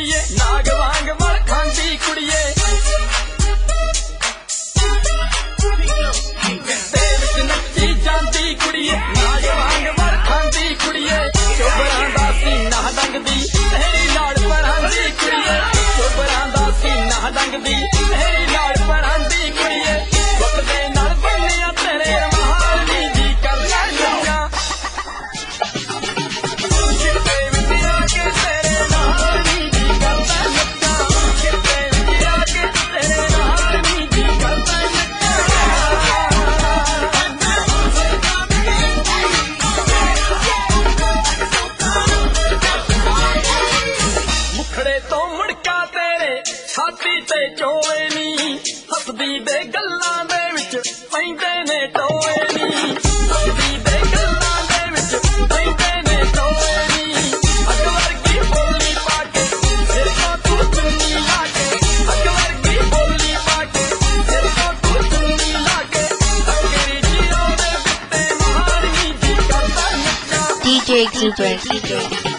कुड़िए नाग वांग मल खांदी कुड़िए नच्ची जांदी कुड़िए नाग वांग मल खांदी कुड़िए चोबरां दा सीना डंगदी तेरी लाड़ पढ़ांदी कुड़िए चोबरां दा सीना डंगदी तेरी लाड़ पढ़ांदी कुड़िए वक्त दे नाल बन्निया तेरे महारनी दी करना नच्चा किते विच आके तेरे महारनी दी करना नच्चा किते विच आके तेरे महारनी दी करना मुखड़े तो मुड़का तेरे छाती ते चोवे नी हसदी दे गल्लां दे विच पैंदे ने टोए नी हसदी दे गल्लां दे विच पैंदे ने टोए नी अग वर्गी बोली पाके सिर तो तू चुन्नी लाके अग वर्गी बोली पाके सिर तो तू चुन्नी लाके तेरी जीरो दे बित्ते महारनी जी करदा नच्चा DJ Cooper.